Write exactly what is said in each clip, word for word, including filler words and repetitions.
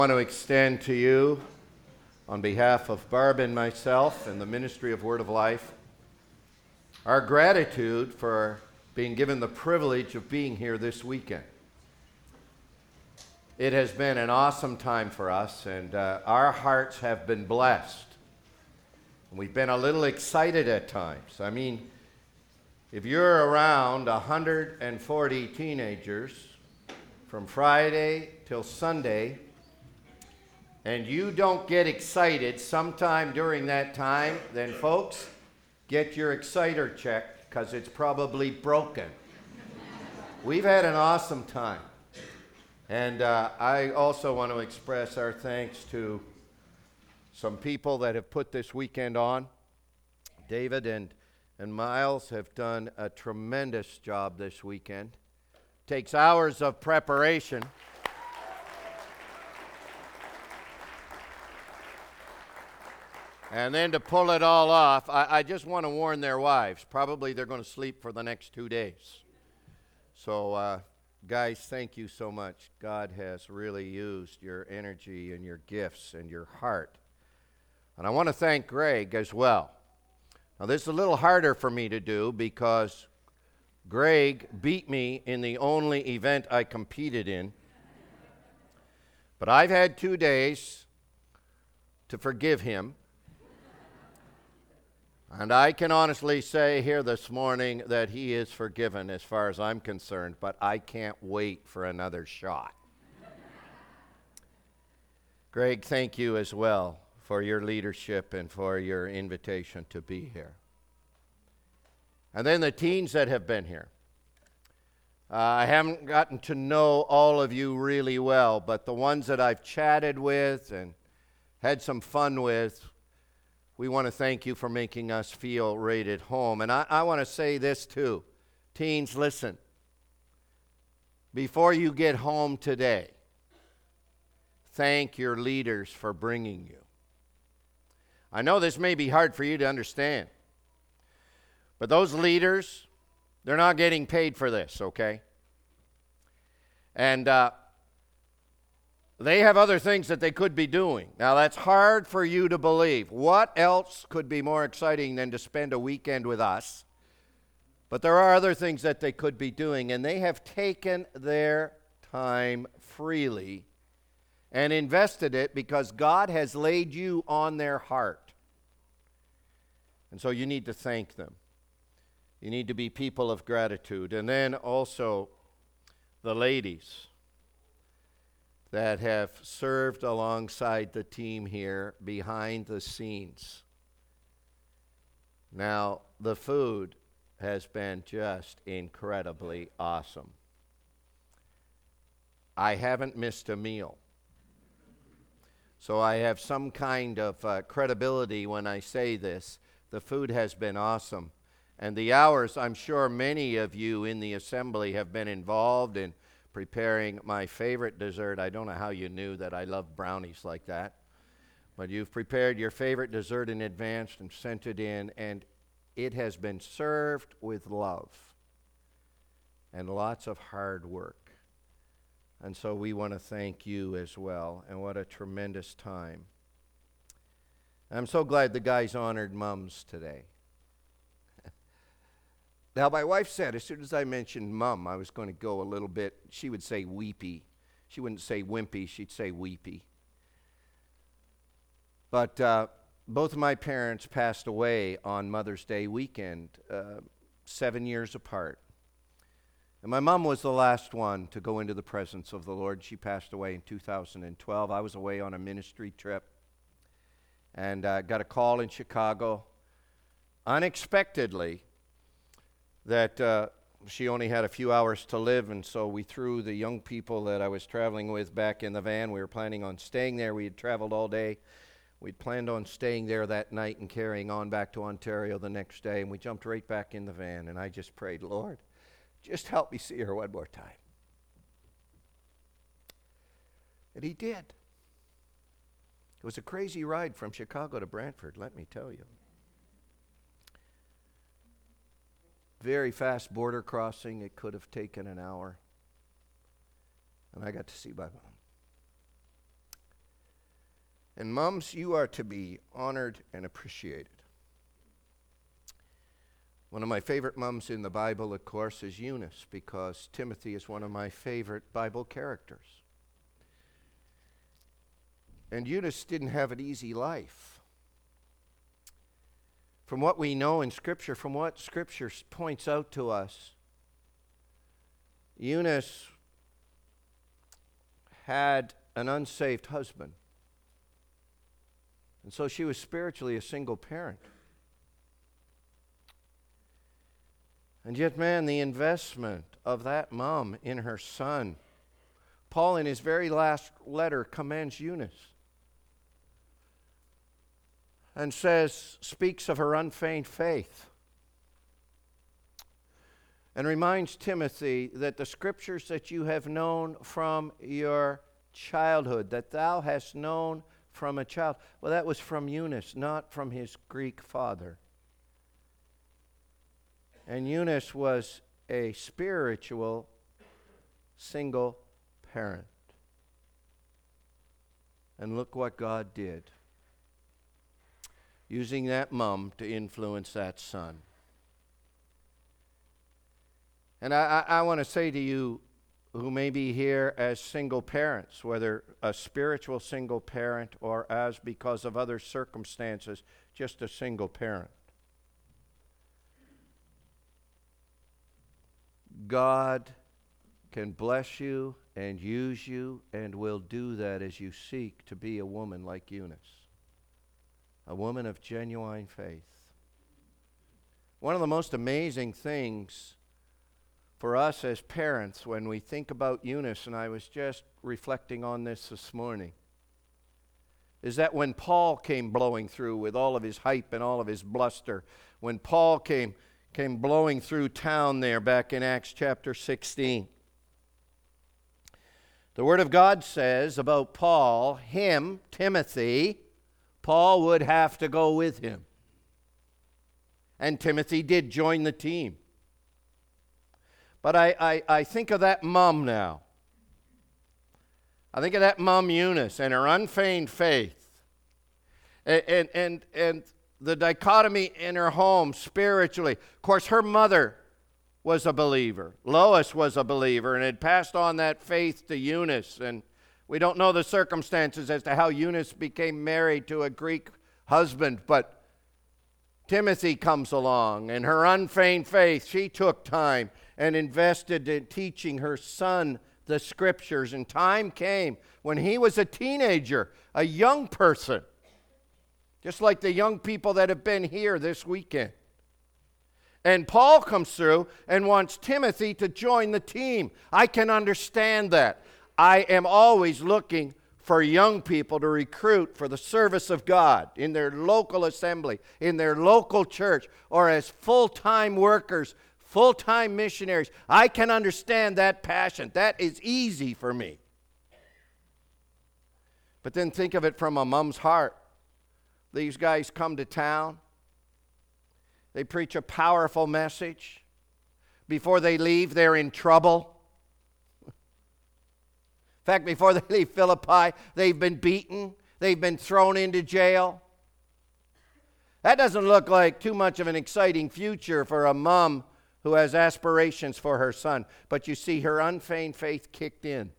I want to extend to you, on behalf of Barb and myself and the Ministry of Word of Life, our gratitude for being given the privilege of being here this weekend. It has been an awesome time for us, and uh, our hearts have been blessed. We've been a little excited at times. I mean, if you're around one hundred forty teenagers from Friday till Sunday, and you don't get excited sometime during that time, then folks, get your exciter checked, because it's probably broken. We've had an awesome time. And uh, I also want to express our thanks to some people that have put this weekend on. David and, and Miles have done a tremendous job this weekend. Takes hours of preparation. And then to pull it all off, I, I just want to warn their wives. Probably they're going to sleep for the next two days. So, uh, guys, thank you so much. God has really used your energy and your gifts and your heart. And I want to thank Greg as well. Now, this is a little harder for me to do because Greg beat me in the only event I competed in. But I've had two days to forgive him. And I can honestly say here this morning that he is forgiven as far as I'm concerned, but I can't wait for another shot. Greg, thank you as well for your leadership and for your invitation to be here. And then the teens that have been here. Uh, I haven't gotten to know all of you really well, but the ones that I've chatted with and had some fun with, we want to thank you for making us feel right at home. And I, I want to say this too. Teens, listen. Before you get home today, thank your leaders for bringing you. I know this may be hard for you to understand, but those leaders, they're not getting paid for this, okay? And uh, they have other things that they could be doing. Now, that's hard for you to believe. What else could be more exciting than to spend a weekend with us? But there are other things that they could be doing, and they have taken their time freely and invested it because God has laid you on their heart. And so you need to thank them. You need to be people of gratitude. And then also the ladies that have served alongside the team here behind the scenes. Now, the food has been just incredibly awesome. I haven't missed a meal. So I have some kind of uh, credibility when I say this. The food has been awesome. And the hours, I'm sure many of you in the assembly have been involved in preparing my favorite dessert. I don't know how you knew that I love brownies like that. But you've prepared your favorite dessert in advance and sent it in, and it has been served with love and lots of hard work. And so we want to thank you as well, and what a tremendous time. I'm so glad the guys honored moms today. Now, my wife said, as soon as I mentioned mom, I was going to go a little bit, she would say weepy. She wouldn't say wimpy, she'd say weepy. But uh, both of my parents passed away on Mother's Day weekend, uh, seven years apart. And my mom was the last one to go into the presence of the Lord. She passed away in two thousand twelve. I was away on a ministry trip and uh, got a call in Chicago unexpectedly that uh, she only had a few hours to live, and so we threw the young people that I was traveling with back in the van. We were planning on staying there. We had traveled all day. We'd planned on staying there that night and carrying on back to Ontario the next day, and we jumped right back in the van, and I just prayed, Lord, just help me see her one more time. And he did. It was a crazy ride from Chicago to Brantford, let me tell you. Very fast border crossing. It could have taken an hour. And I got to see my mom. And moms, you are to be honored and appreciated. One of my favorite moms in the Bible, of course, is Eunice, because Timothy is one of my favorite Bible characters. And Eunice didn't have an easy life. From what we know in Scripture, from what Scripture points out to us, Eunice had an unsaved husband. And so she was spiritually a single parent. And yet, man, the investment of that mom in her son. Paul, in his very last letter, commends Eunice and says, speaks of her unfeigned faith, and reminds Timothy that the Scriptures that you have known from your childhood, that thou hast known from a child. Well, that was from Eunice, not from his Greek father. And Eunice was a spiritual single parent. And look what God did, using that mom to influence that son. And I, I, I want to say to you who may be here as single parents, whether a spiritual single parent or as, because of other circumstances, just a single parent. God can bless you and use you and will do that as you seek to be a woman like Eunice, a woman of genuine faith. One of the most amazing things for us as parents when we think about Eunice, and I was just reflecting on this this morning, is that when Paul came blowing through with all of his hype and all of his bluster, when Paul came came blowing through town there back in Acts chapter sixteen, the Word of God says about Paul, him, Timothy, Paul would have to go with him. And Timothy did join the team. But I, I, I think of that mom now. I think of that mom Eunice and her unfeigned faith. And, and, and, and the dichotomy in her home spiritually. Of course, her mother was a believer. Lois was a believer and had passed on that faith to Eunice. And we don't know the circumstances as to how Eunice became married to a Greek husband, but Timothy comes along, and her unfeigned faith, she took time and invested in teaching her son the Scriptures. And time came when he was a teenager, a young person, just like the young people that have been here this weekend. And Paul comes through and wants Timothy to join the team. I can understand that. I am always looking for young people to recruit for the service of God in their local assembly, in their local church, or as full-time workers, full-time missionaries. I can understand that passion. That is easy for me. But then think of it from a mom's heart. These guys come to town. They preach a powerful message. Before they leave, they're in trouble. In fact, before they leave Philippi, they've been beaten. They've been thrown into jail. That doesn't look like too much of an exciting future for a mom who has aspirations for her son. But you see, her unfeigned faith kicked in.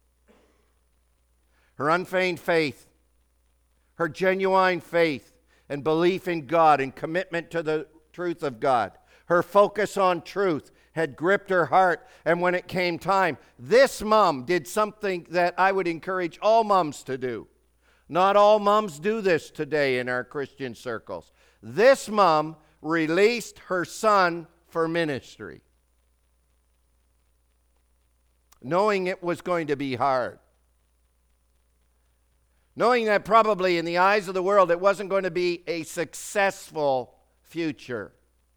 Her unfeigned faith, her genuine faith and belief in God and commitment to the truth of God, her focus on truth had gripped her heart. And when it came time, this mom did something that I would encourage all moms to do. Not all moms do this today in our Christian circles. This mom released her son for ministry, knowing it was going to be hard. Knowing that probably in the eyes of the world it wasn't going to be a successful future.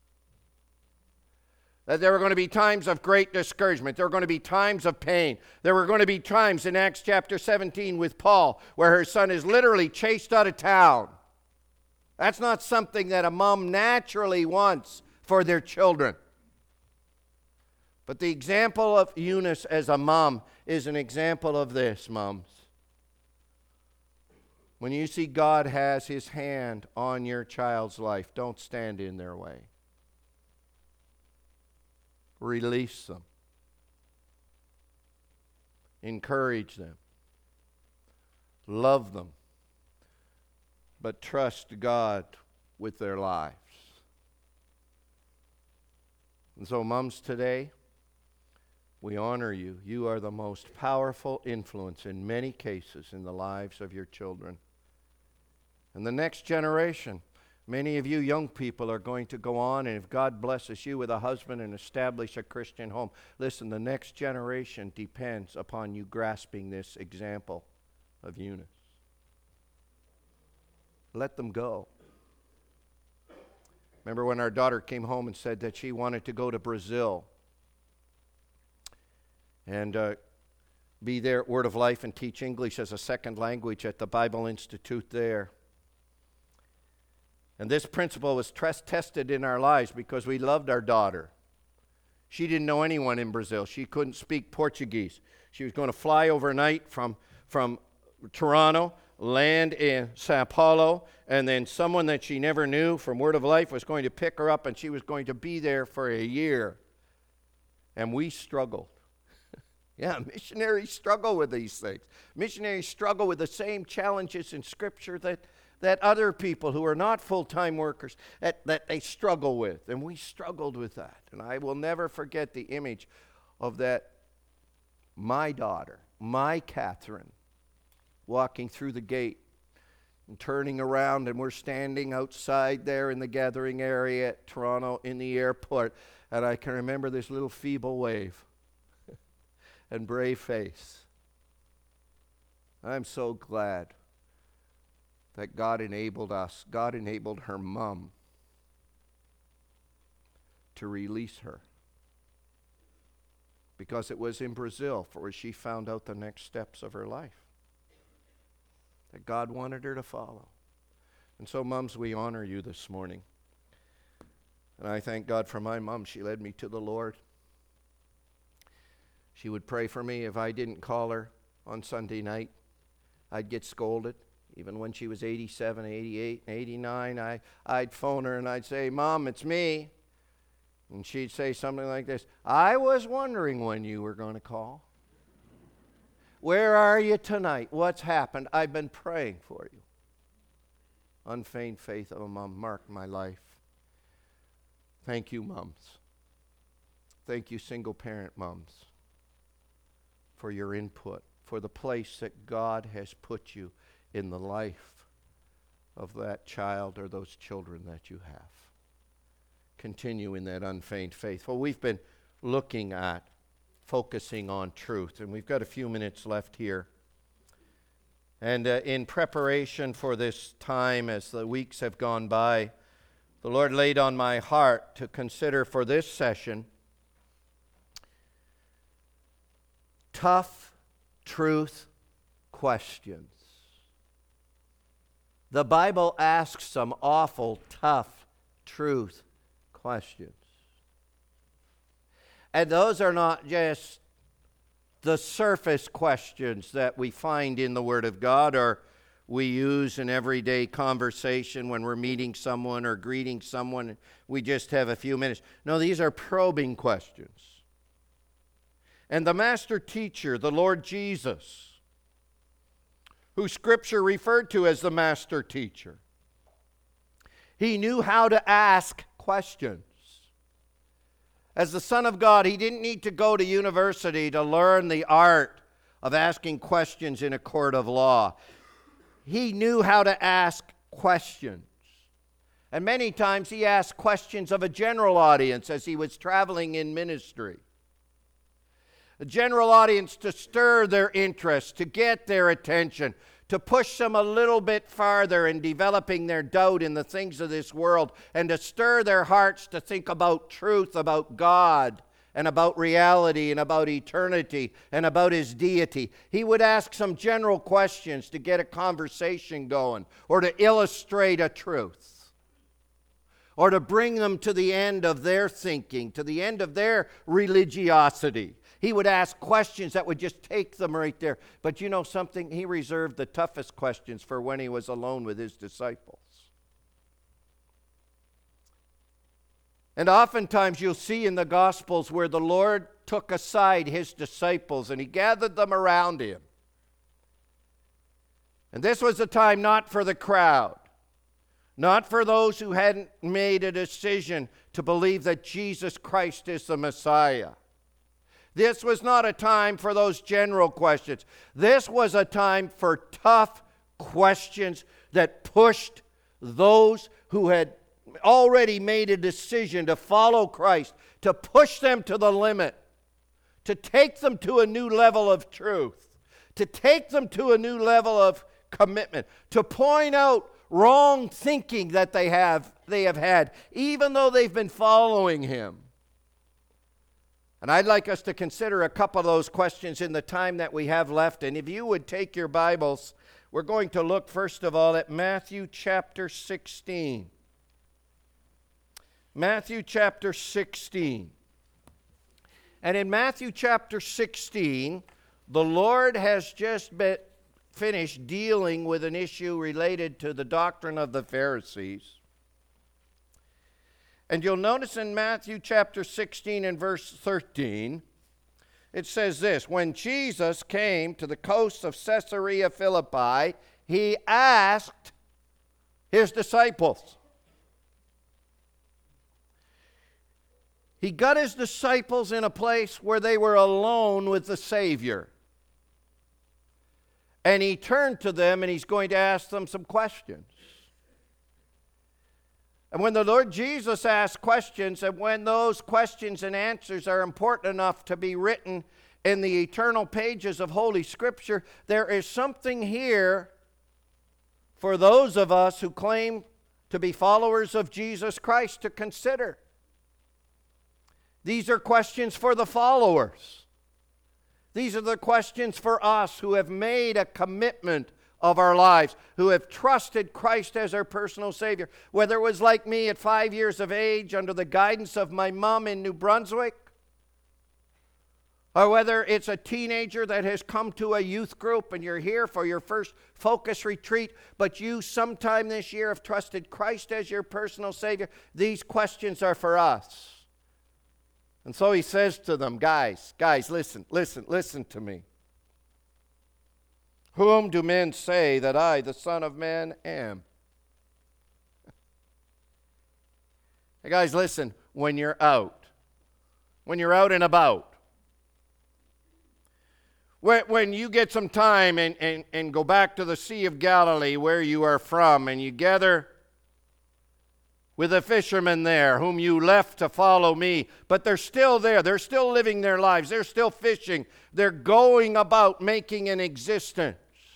That there were going to be times of great discouragement. There were going to be times of pain. There were going to be times in Acts chapter seventeen with Paul where her son is literally chased out of town. That's not something that a mom naturally wants for their children. But the example of Eunice as a mom is an example of this, moms. When you see God has His hand on your child's life, don't stand in their way. Release them. Encourage them. Love them. But trust God with their lives. And so, moms, today, we honor you. You are the most powerful influence in many cases in the lives of your children. And the next generation, many of you young people are going to go on, and if God blesses you with a husband and establish a Christian home, listen, the next generation depends upon you grasping this example of Eunice. Let them go. Remember when our daughter came home and said that she wanted to go to Brazil and uh, be there at Word of Life and teach English as a second language at the Bible Institute there. And this principle was trust tested in our lives because we loved our daughter. She didn't know anyone in Brazil. She couldn't speak Portuguese. She was going to fly overnight from, from Toronto, land in Sao Paulo, and then someone that she never knew from Word of Life was going to pick her up, and she was going to be there for a year. And we struggled. Yeah, missionaries struggle with these things. Missionaries struggle with the same challenges in Scripture that, that other people who are not full-time workers, that, that they struggle with. And we struggled with that. And I will never forget the image of that, my daughter, my Catherine, walking through the gate and turning around, and we're standing outside there in the gathering area at Toronto in the airport, and I can remember this little feeble wave and brave face. I'm so glad that God enabled us, God enabled her mom to release her, because it was in Brazil where she found out the next steps of her life that God wanted her to follow. And so, moms, we honor you this morning. And I thank God for my mom. She led me to the Lord. She would pray for me. If I didn't call her on Sunday night, I'd get scolded. Even when she was eighty-seven, eighty-eight, and eighty-nine, I, I'd phone her and I'd say, Mom, it's me. And she'd say something like this, I was wondering when you were going to call. Where are you tonight? What's happened? I've been praying for you. Unfeigned faith of a mom marked my life. Thank you, moms. Thank you, single parent moms, for your input, for the place that God has put you in the life of that child or those children that you have. Continue in that unfeigned faith. Well, we've been looking at focusing on truth, and we've got a few minutes left here. And uh, in preparation for this time, as the weeks have gone by, the Lord laid on my heart to consider for this session tough truth questions. The Bible asks some awful tough truth questions. And those are not just the surface questions that we find in the Word of God or we use in everyday conversation when we're meeting someone or greeting someone. We just have a few minutes. No, these are probing questions. And the master teacher, the Lord Jesus, who Scripture referred to as the master teacher, he knew how to ask questions. As the Son of God, he didn't need to go to university to learn the art of asking questions in a court of law. He knew how to ask questions. And many times he asked questions of a general audience as he was traveling in ministry. A general audience to stir their interest, to get their attention, to push them a little bit farther in developing their doubt in the things of this world, and to stir their hearts to think about truth, about God, and about reality, and about eternity, and about His deity. He would ask some general questions to get a conversation going, or to illustrate a truth, or to bring them to the end of their thinking, to the end of their religiosity. He would ask questions that would just take them right there. But you know something? He reserved the toughest questions for when he was alone with his disciples. And oftentimes you'll see in the Gospels where the Lord took aside his disciples and he gathered them around him. And this was a time not for the crowd, not for those who hadn't made a decision to believe that Jesus Christ is the Messiah. This was not a time for those general questions. This was a time for tough questions that pushed those who had already made a decision to follow Christ, to push them to the limit, to take them to a new level of truth, to take them to a new level of commitment, to point out wrong thinking that they have they have had, even though they've been following him. And I'd like us to consider a couple of those questions in the time that we have left. And if you would take your Bibles, we're going to look first of all at Matthew chapter sixteen. Matthew chapter sixteen. And in Matthew chapter sixteen, the Lord has just been finished dealing with an issue related to the doctrine of the Pharisees. And you'll notice in Matthew chapter sixteen and verse thirteen, it says this: when Jesus came to the coast of Caesarea Philippi, he asked his disciples. He got his disciples in a place where they were alone with the Savior. And he turned to them and he's going to ask them some questions. And when the Lord Jesus asks questions, and when those questions and answers are important enough to be written in the eternal pages of Holy Scripture, there is something here for those of us who claim to be followers of Jesus Christ to consider. These are questions for the followers. These are the questions for us who have made a commitment of our lives, who have trusted Christ as our personal Savior. Whether it was like me at five years of age under the guidance of my mom in New Brunswick, or whether it's a teenager that has come to a youth group and you're here for your first focus retreat, but you sometime this year have trusted Christ as your personal Savior, these questions are for us. And so he says to them, guys, guys, listen, listen, listen to me. Whom do men say that I, the Son of Man, am? Hey guys, listen, when you're out, when you're out and about, when, when you get some time and, and, and go back to the Sea of Galilee where you are from, and you gather with the fishermen there whom you left to follow me, but they're still there. They're still living their lives. They're still fishing. They're going about making an existence.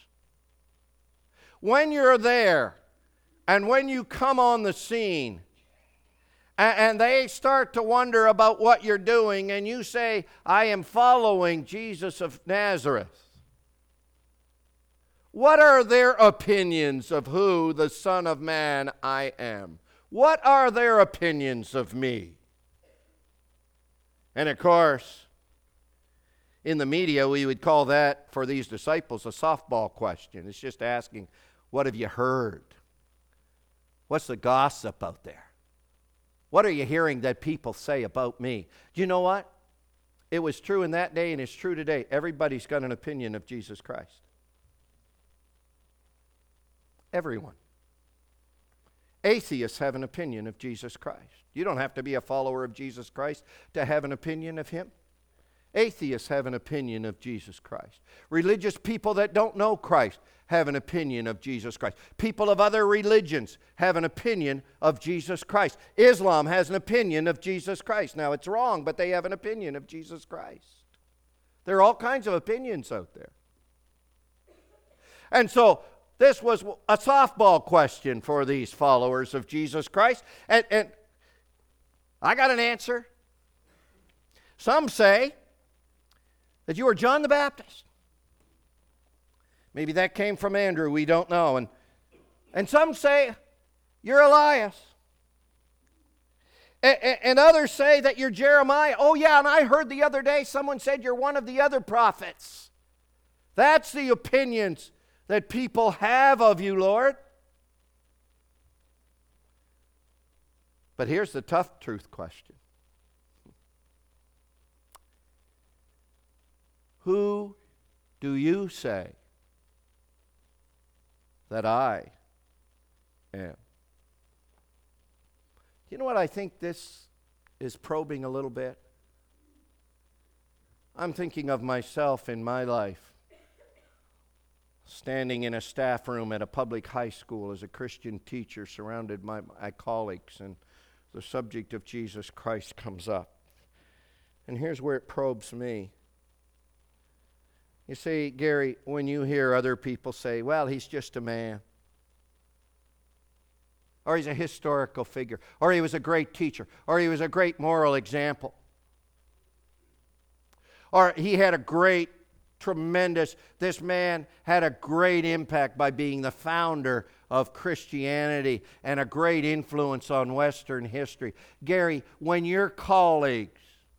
When you're there and when you come on the scene and, and they start to wonder about what you're doing and you say, I am following Jesus of Nazareth, what are their opinions of who the Son of Man I am? What are their opinions of me? And of course, in the media, we would call that, for these disciples, a softball question. It's just asking, what have you heard? What's the gossip out there? What are you hearing that people say about me? Do you know what? It was true in that day and it's true today. Everybody's got an opinion of Jesus Christ. Everyone. Atheists have an opinion of Jesus Christ. You don't have to be a follower of Jesus Christ to have an opinion of him. Atheists have an opinion of Jesus Christ. Religious people that don't know Christ have an opinion of Jesus Christ. People of other religions have an opinion of Jesus Christ. Islam has an opinion of Jesus Christ. Now, it's wrong, but they have an opinion of Jesus Christ. There are all kinds of opinions out there. And so, this was a softball question for these followers of Jesus Christ. And, and I got an answer. Some say that you are John the Baptist. Maybe that came from Andrew, we don't know. And, and some say you're Elias. And others say that you're Jeremiah. Oh, yeah, and I heard the other day someone said you're one of the other prophets. That's the opinions that people have of you, Lord. But here's the tough truth question. Who do you say that I am? You know what I think this is probing a little bit? I'm thinking of myself in my life, standing in a staff room at a public high school as a Christian teacher, surrounded by my colleagues, and the subject of Jesus Christ comes up. And here's where it probes me. You see, Gary, when you hear other people say, well, he's just a man, or he's a historical figure, or he was a great teacher, or he was a great moral example, or he had a great, tremendous, this man had a great impact by being the founder of Christianity and a great influence on Western history. Gary, when your colleagues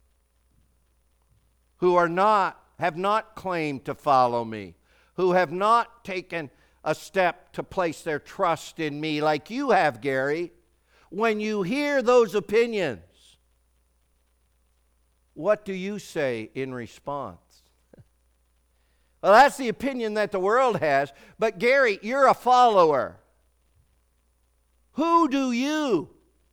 who are not, have not claimed to follow me, who have not taken a step to place their trust in me like you have, Gary, when you hear those opinions, what do you say in response? Well, that's the opinion that the world has, but Gary, you're a follower. Who do you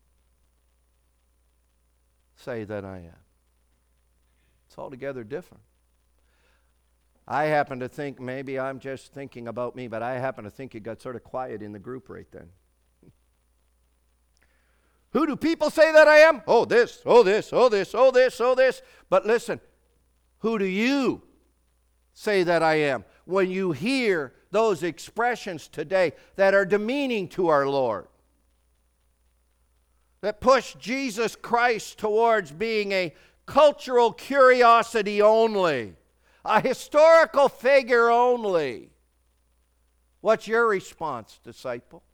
say that I am? It's altogether different. I happen to think maybe I'm just thinking about me, but I happen to think it got sort of quiet in the group right then. Who do people say that I am? Oh, this, oh, this, oh, this, oh, this, oh, this. But listen, who do you say that I am? When you hear those expressions today that are demeaning to our Lord, that push Jesus Christ towards being a cultural curiosity only, a historical figure only. What's your response, disciple?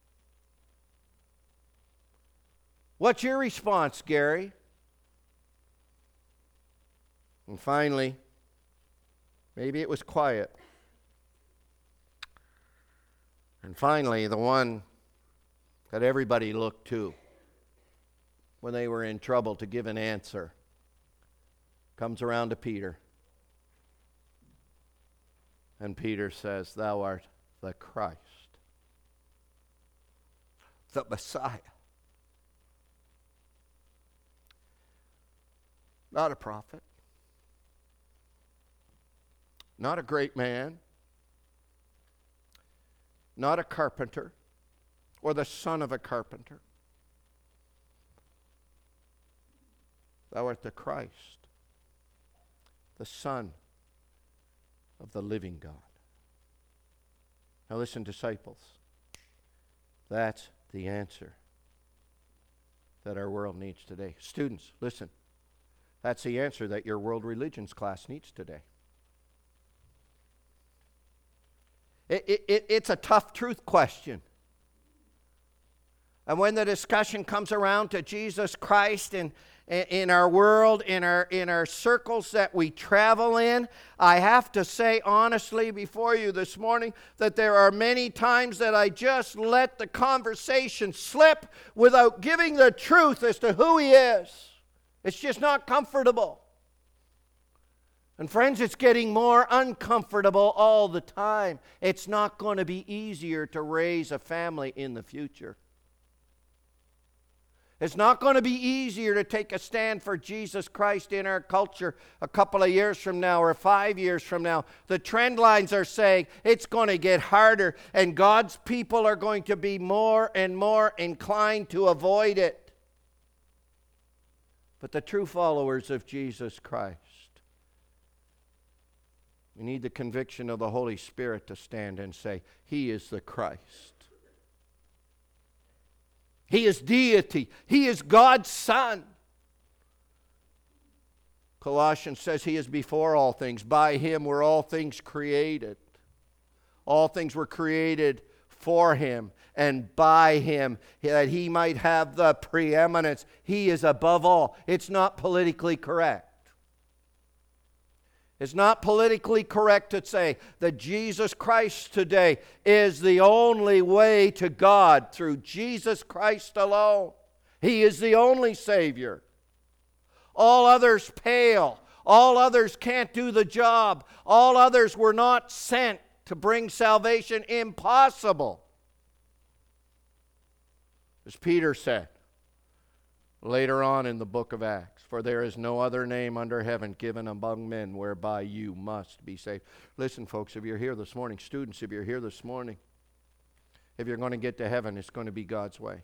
What's your response, Gary? And finally, maybe it was quiet. And finally, the one that everybody looked to when they were in trouble to give an answer comes around to Peter. And Peter says, thou art the Christ, the Messiah. Not a prophet, not a great man, not a carpenter or the son of a carpenter. Thou art the Christ, the Son of the living God. Now listen, disciples, that's the answer that our world needs today. Students, listen, that's the answer that your world religions class needs today. It, it, it, it's a tough truth question. And when the discussion comes around to Jesus Christ and in our world, in our in our circles that we travel in, I have to say honestly before you this morning that there are many times that I just let the conversation slip without giving the truth as to who He is. It's just not comfortable. And friends, it's getting more uncomfortable all the time. It's not going to be easier to raise a family in the future. It's not going to be easier to take a stand for Jesus Christ in our culture a couple of years from now or five years from now. The trend lines are saying it's going to get harder, and God's people are going to be more and more inclined to avoid it. But the true followers of Jesus Christ, we need the conviction of the Holy Spirit to stand and say, He is the Christ. He is deity. He is God's Son. Colossians says He is before all things. By Him were all things created. All things were created for him and by him, that he might have the preeminence. He is above all. It's not politically correct. It's not politically correct to say that Jesus Christ today is the only way to God through Jesus Christ alone. He is the only Savior. All others pale. All others can't do the job. All others were not sent to bring salvation. Impossible. As Peter said later on in the book of Acts, for there is no other name under heaven given among men whereby you must be saved. Listen, folks, if you're here this morning, students, if you're here this morning, if you're going to get to heaven, it's going to be God's way.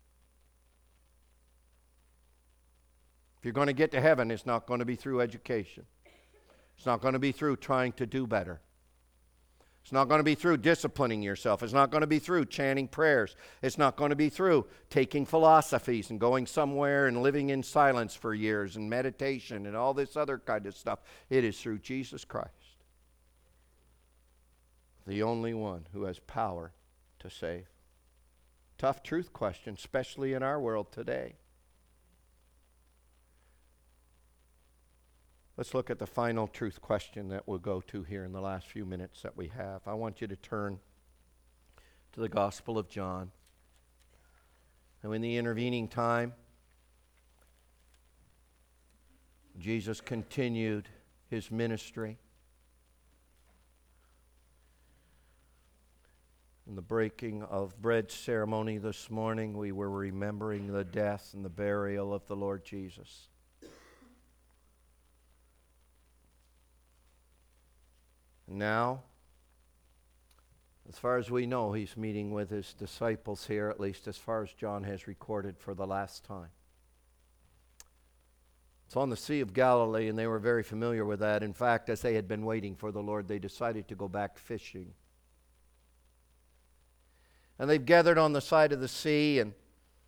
If you're going to get to heaven, it's not going to be through education. It's not going to be through trying to do better. It's not going to be through disciplining yourself. It's not going to be through chanting prayers. It's not going to be through taking philosophies and going somewhere and living in silence for years and meditation and all this other kind of stuff. It is through Jesus Christ, the only one who has power to save. Tough truth question, especially in our world today. Let's look at the final truth question that we'll go to here in the last few minutes that we have. I want you to turn to the Gospel of John. And in the intervening time, Jesus continued his ministry. In the breaking of bread ceremony this morning, we were remembering the death and the burial of the Lord Jesus. Now, as far as we know, he's meeting with his disciples here, at least as far as John has recorded for the last time. It's on the Sea of Galilee, and they were very familiar with that. In fact, as they had been waiting for the Lord, they decided to go back fishing. And they've gathered on the side of the sea, and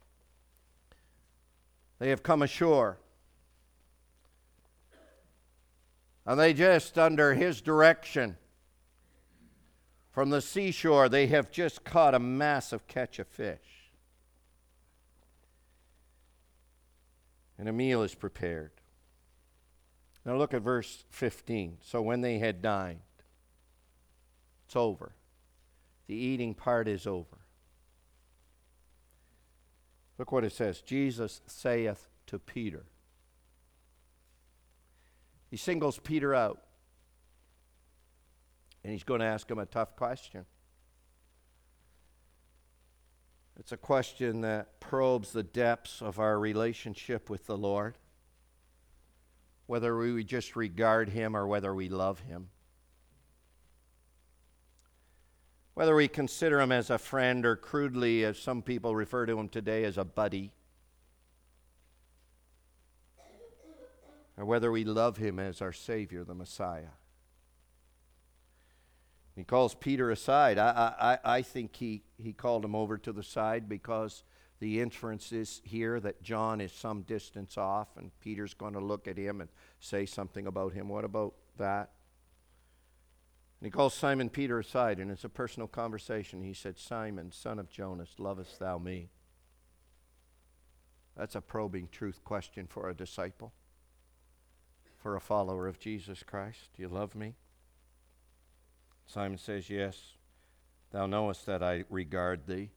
they have come ashore. And they just, under his direction, from the seashore, they have just caught a massive catch of fish. And a meal is prepared. Now look at verse fifteen. So when they had dined, it's over. The eating part is over. Look what it says. Jesus saith to Peter. He singles Peter out. And he's going to ask him a tough question. It's a question that probes the depths of our relationship with the Lord. Whether we just regard him or whether we love him. Whether we consider him as a friend or crudely, as some people refer to him today, as a buddy. Or whether we love him as our Savior, the Messiah. He calls Peter aside. I, I, I think he, he called him over to the side because the inference is here that John is some distance off and Peter's going to look at him and say something about him. What about that? And he calls Simon Peter aside, and it's a personal conversation. He said, Simon, son of Jonas, lovest thou me? That's a probing truth question for a disciple. For a follower of Jesus Christ. Do you love me? Simon says, yes. Thou knowest that I regard thee.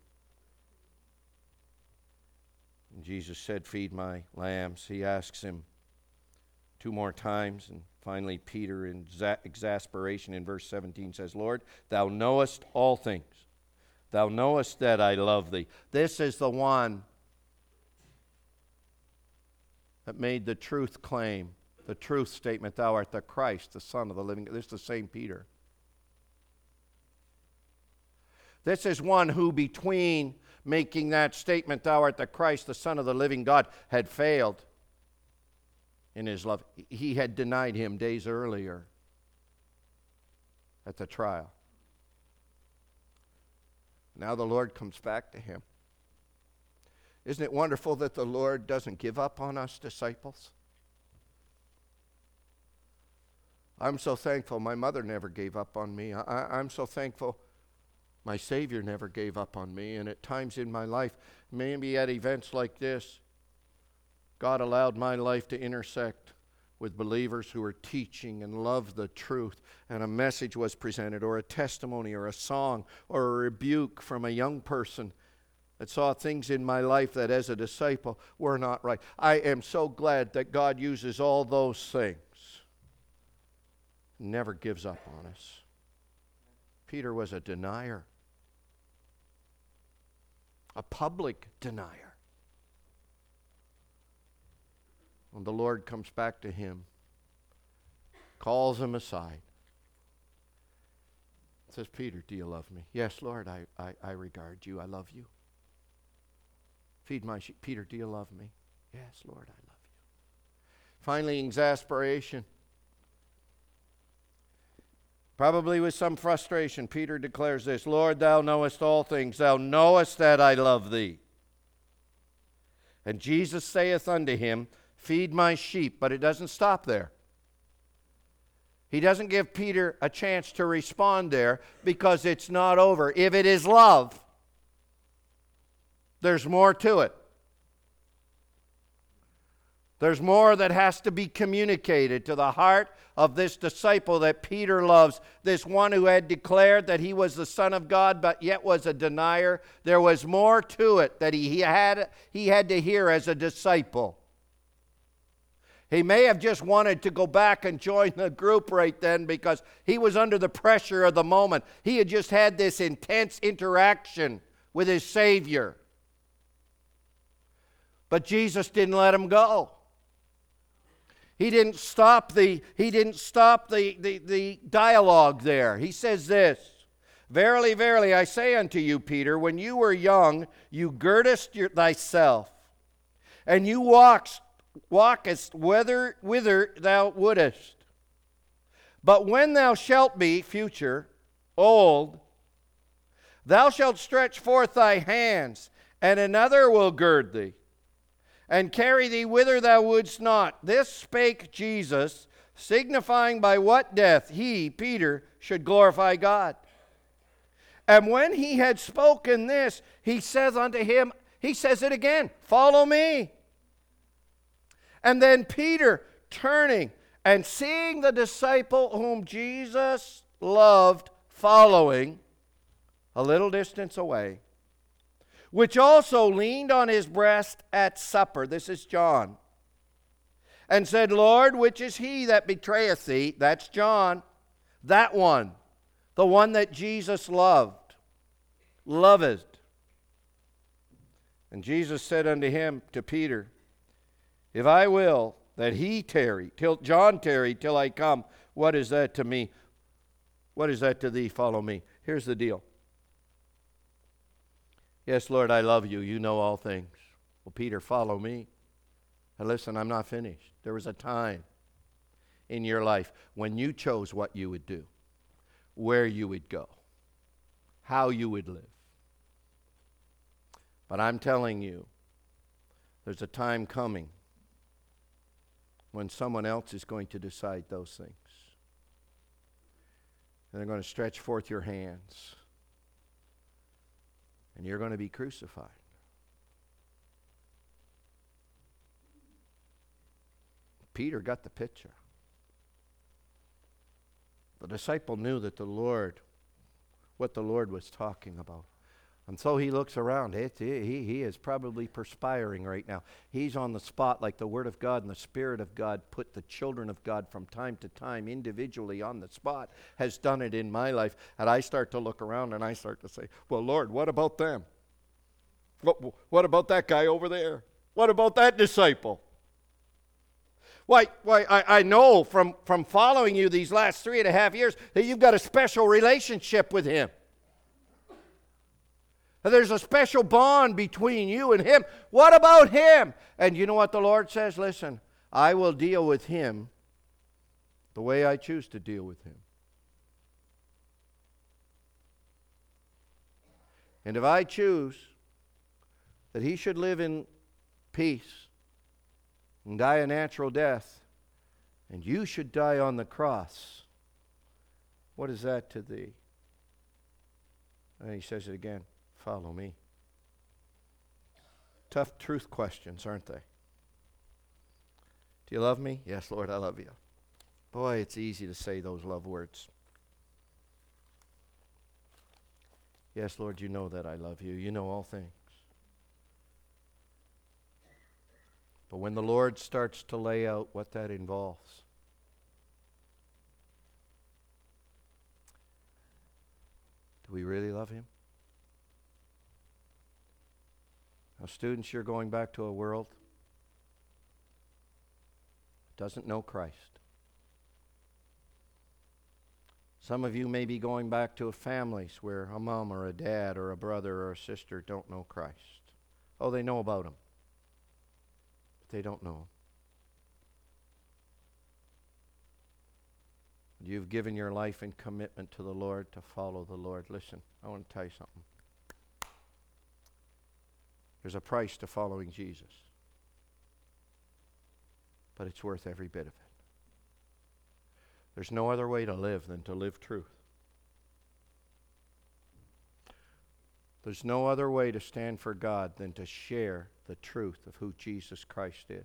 And Jesus said, feed my lambs. He asks him two more times. And finally, Peter, in exa- exasperation in verse seventeen, says, Lord, thou knowest all things. Thou knowest that I love thee. This is the one that made the truth claim. The truth statement, thou art the Christ, the Son of the living God. This is the same Peter. This is one who between making that statement, thou art the Christ, the Son of the living God, had failed in his love. He had denied him days earlier at the trial. Now the Lord comes back to him. Isn't it wonderful that the Lord doesn't give up on us disciples? I'm so thankful my mother never gave up on me. I, I'm so thankful My Savior never gave up on me, and at times in my life, maybe at events like this, God allowed my life to intersect with believers who were teaching and loved the truth, and a message was presented, or a testimony, or a song, or a rebuke from a young person that saw things in my life that as a disciple were not right. I am so glad that God uses all those things. Never gives up on us. Peter was a denier. A public denier. When the Lord comes back to him, calls him aside, says, Peter, do you love me? Yes, Lord, I, I, I regard you. I love you. Feed my sheep. Peter, do you love me? Yes, Lord, I love you. Finally, exasperation. Probably with some frustration, Peter declares this, Lord, thou knowest all things. Thou knowest that I love thee. And Jesus saith unto him, feed my sheep. But it doesn't stop there. He doesn't give Peter a chance to respond there because it's not over. If it is love, there's more to it. There's more that has to be communicated to the heart of this disciple that Peter loves, this one who had declared that he was the Son of God but yet was a denier. There was more to it that he, he, had, he had to hear as a disciple. He may have just wanted to go back and join the group right then because he was under the pressure of the moment. He had just had this intense interaction with his Savior. But Jesus didn't let him go. He didn't stop the, he didn't stop the, the, the dialogue there. He says this, verily, verily, I say unto you, Peter, when you were young, you girdest your, thyself, and you walkest, walkest whither, whither thou wouldest. But when thou shalt be, future, old, thou shalt stretch forth thy hands, and another will gird thee, and carry thee whither thou wouldst not. This spake Jesus, signifying by what death he, Peter, should glorify God. And when he had spoken this, he says unto him, he says it again, follow me. And then Peter, turning and seeing the disciple whom Jesus loved following a little distance away, which also leaned on his breast at supper, this is John, and said, Lord, which is he that betrayeth thee? That's John, that one, the one that Jesus loved, loveth. And Jesus said unto him, to Peter, if I will that he tarry, till John tarry, till I come, what is that to me? What is that to thee? Follow me. Here's the deal. Yes, Lord, I love you. You know all things. Well, Peter, follow me. And listen, I'm not finished. There was a time in your life when you chose what you would do, where you would go, how you would live. But I'm telling you, there's a time coming when someone else is going to decide those things. And they're going to stretch forth your hands. And you're going to be crucified. Peter got the picture. The disciple knew that the Lord, what the Lord was talking about. And so he looks around. It, he, he is probably perspiring right now. He's on the spot like the Word of God and the Spirit of God put the children of God from time to time individually on the spot, has done it in my life. And I start to look around and I start to say, well, Lord, what about them? What, what about that guy over there? What about that disciple? Why, why I, I know from, from following you these last three and a half years that you've got a special relationship with him. There's a special bond between you and him. What about him? And you know what the Lord says? Listen, I will deal with him the way I choose to deal with him. And if I choose that he should live in peace and die a natural death, and you should die on the cross, what is that to thee? And he says it again, follow me. Tough truth questions, aren't they? Do you love me? Yes, Lord, I love you. Boy, it's easy to say those love words. Yes, Lord, you know that I love you. You know all things. But when the Lord starts to lay out what that involves, do we really love him? Now, students, you're going back to a world that doesn't know Christ. Some of you may be going back to families where a mom or a dad or a brother or a sister don't know Christ. Oh, they know about him, but they don't know him. You've given your life in commitment to the Lord to follow the Lord. Listen, I want to tell you something. There's a price to following Jesus, but it's worth every bit of it. There's no other way to live than to live truth. There's no other way to stand for God than to share the truth of who Jesus Christ is.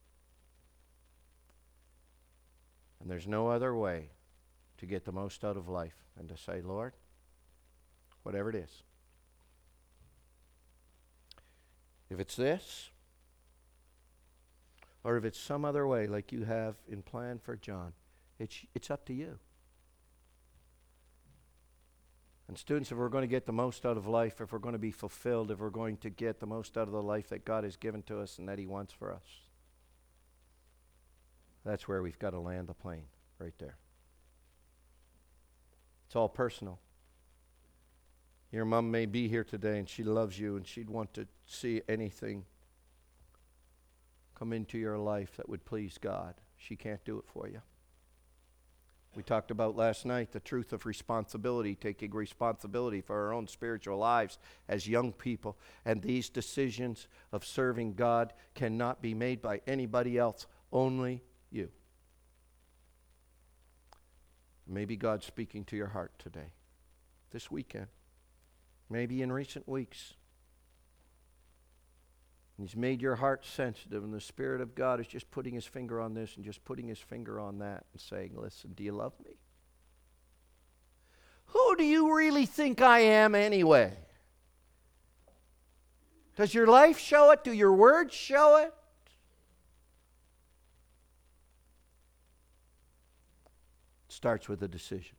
And there's no other way to get the most out of life than to say, Lord, whatever it is, if it's this, or if it's some other way like you have in plan for John, it's, it's up to you. And students, if we're going to get the most out of life, if we're going to be fulfilled, if we're going to get the most out of the life that God has given to us and that he wants for us, that's where we've got to land the plane, right there. It's all personal. Your mom may be here today and she loves you and she'd want to see anything come into your life that would please God. She can't do it for you. We talked about last night the truth of responsibility, taking responsibility for our own spiritual lives as young people. And these decisions of serving God cannot be made by anybody else, only you. Maybe God's speaking to your heart today, this weekend, maybe in recent weeks. He's made your heart sensitive, and the Spirit of God is just putting his finger on this and just putting his finger on that and saying, listen, do you love me? Who do you really think I am anyway? Does your life show it? Do your words show it? It starts with a decision.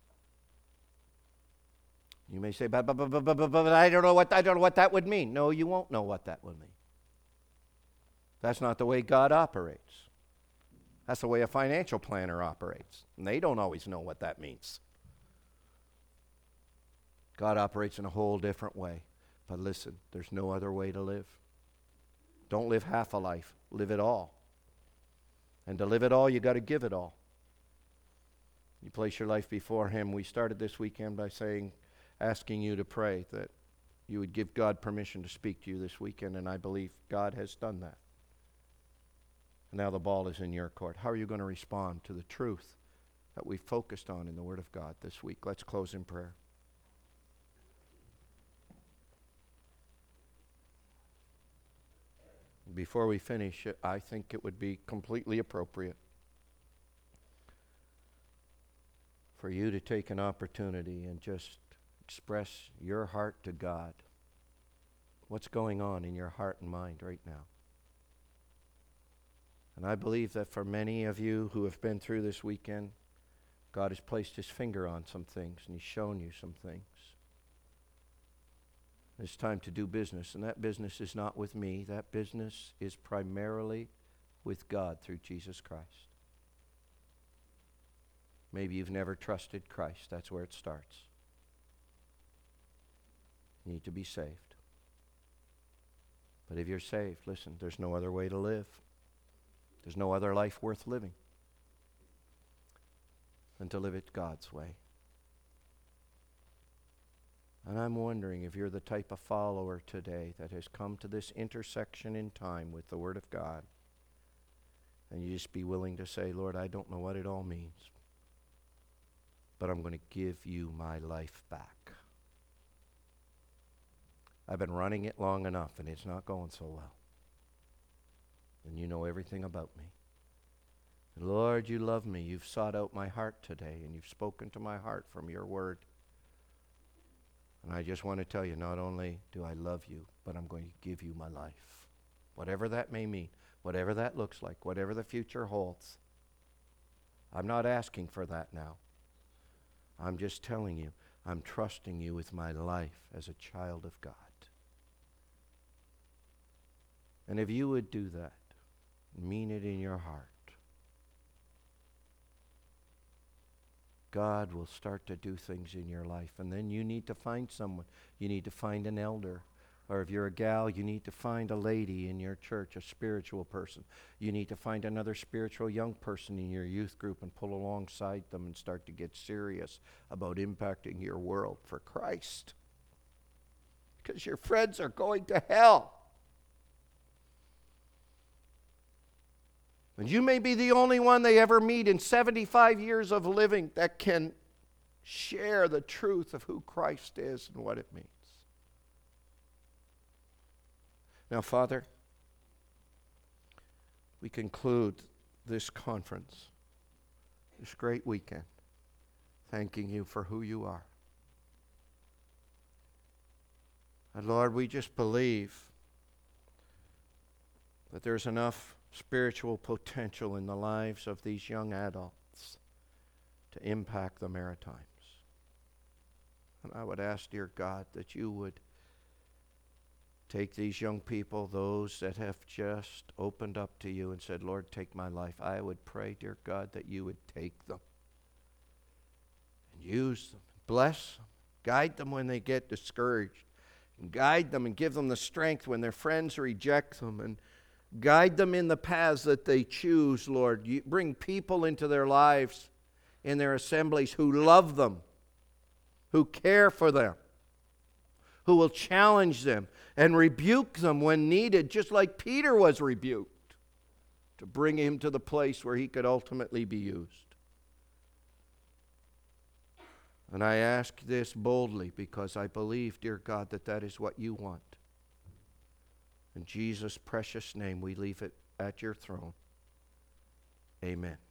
You may say, but, but, but, but, but, but I don't know what I don't know what that would mean. No, you won't know what that would mean. That's not the way God operates. That's the way a financial planner operates. And they don't always know what that means. God operates in a whole different way. But listen, there's no other way to live. Don't live half a life. Live it all. And to live it all, you got to give it all. You place your life before him. We started this weekend by saying, asking you to pray that you would give God permission to speak to you this weekend, and I believe God has done that. And now the ball is in your court. How are you going to respond to the truth that we focused on in the Word of God this week? Let's close in prayer. Before we finish, I think it would be completely appropriate for you to take an opportunity and just express your heart to God. What's going on in your heart and mind right now? And I believe that for many of you who have been through this weekend, God has placed his finger on some things and he's shown you some things. It's time to do business, and that business is not with me. That business is primarily with God through Jesus Christ. Maybe you've never trusted Christ. That's where it starts. You need to be saved. But if you're saved, listen, there's no other way to live. There's no other life worth living than to live it God's way. And I'm wondering if you're the type of follower today that has come to this intersection in time with the Word of God, and you just be willing to say, Lord, I don't know what it all means, but I'm going to give you my life back. I've been running it long enough, and it's not going so well. And you know everything about me. And Lord, you love me. You've sought out my heart today, and you've spoken to my heart from your word. And I just want to tell you, not only do I love you, but I'm going to give you my life. Whatever that may mean, whatever that looks like, whatever the future holds. I'm not asking for that now. I'm just telling you, I'm trusting you with my life as a child of God. And if you would do that, mean it in your heart, God will start to do things in your life. And then you need to find someone. You need to find an elder. Or if you're a gal, you need to find a lady in your church, a spiritual person. You need to find another spiritual young person in your youth group and pull alongside them and start to get serious about impacting your world for Christ. Because your friends are going to hell. And you may be the only one they ever meet in seventy-five years of living that can share the truth of who Christ is and what it means. Now, Father, we conclude this conference, this great weekend, thanking you for who you are. And Lord, we just believe that there's enough spiritual potential in the lives of these young adults to impact the Maritimes. And I would ask, dear God, that you would take these young people, those that have just opened up to you and said, Lord, take my life. I would pray, dear God, that you would take them and use them, bless them, guide them when they get discouraged, and guide them and give them the strength when their friends reject them, and guide them in the paths that they choose, Lord. You bring people into their lives, in their assemblies, who love them, who care for them, who will challenge them and rebuke them when needed, just like Peter was rebuked, to bring him to the place where he could ultimately be used. And I ask this boldly because I believe, dear God, that that is what you want. In Jesus' precious name, we leave it at your throne. Amen.